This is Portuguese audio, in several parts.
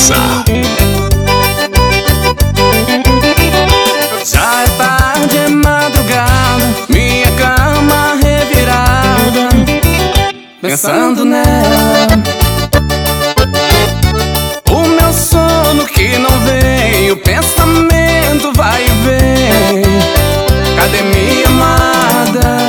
Cabeça. Já é tarde, é madrugada, minha cama revirada, pensando nela. O meu sono que não vem, o pensamento vai e vem. Cadê minha amada?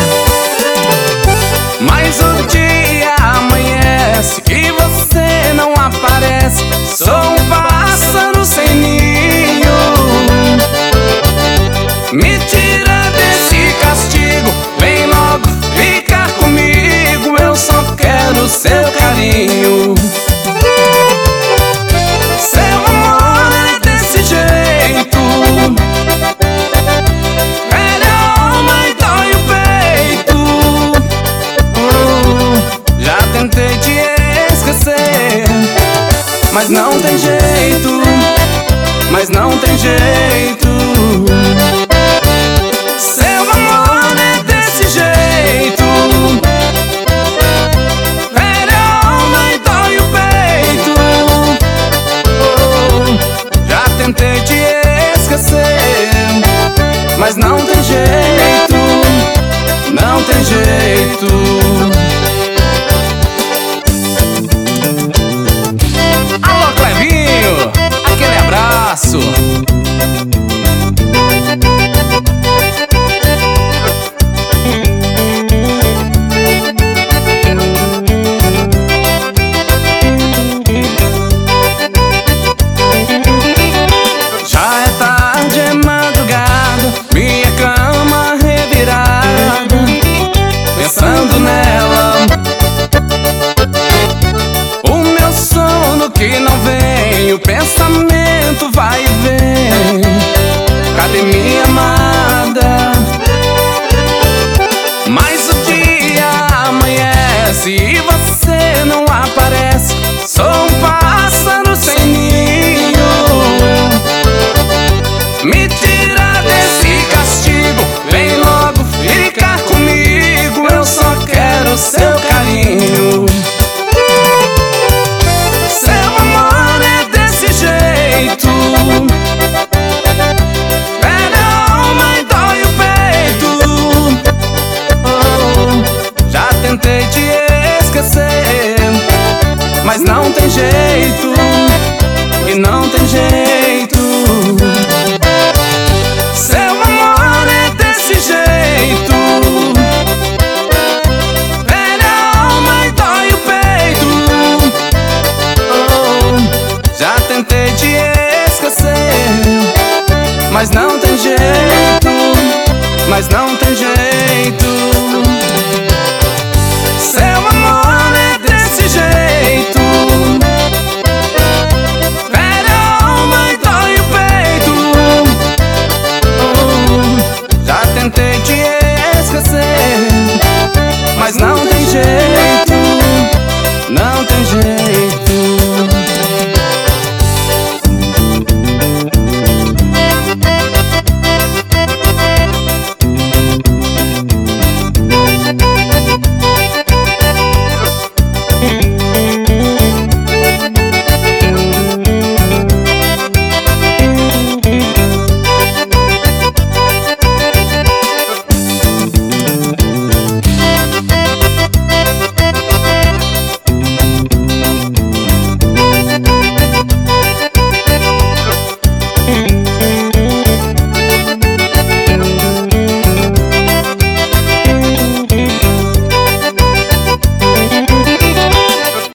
Mas o dia amanhece e você não aparece. Sou um pássaro sem ninho. Me tira desse castigo, vem logo ficar comigo. Eu só quero seu carinho. Seu amor é desse jeito, fere a alma e dói o peito. Já tentei te esquecer, mas não tem jeito, mas não tem jeito. Seu amor é desse jeito, fere a alma e dói o peito. Já tentei te esquecer, mas não tem jeito, não tem jeito. Alô, Clevinho, aquele abraço. Já é tarde, é madrugada, minha cama revirada, pensando nela. O meu sono que não vem, o pensamento vai e vem. Cadê minha amada? Mas o dia amanhece e você não aparece. Sou um pássaro sem ninho. Me tira desse castigo, vem logo ficar comigo. Eu só quero seu carinho. Seu amor é desse jeito, fere a alma e dói o peito. Já tentei te esquecer, mas não tem jeito, e não tem jeito. Seu amor é desse jeito, fere a alma e dói o peito. Já tentei te esquecer, mas não tem jeito, mas não tem jeito. Seu amor é desse jeito, fere a alma e dói o peito. Já tentei te esquecer, mas não tem jeito, não tem jeito.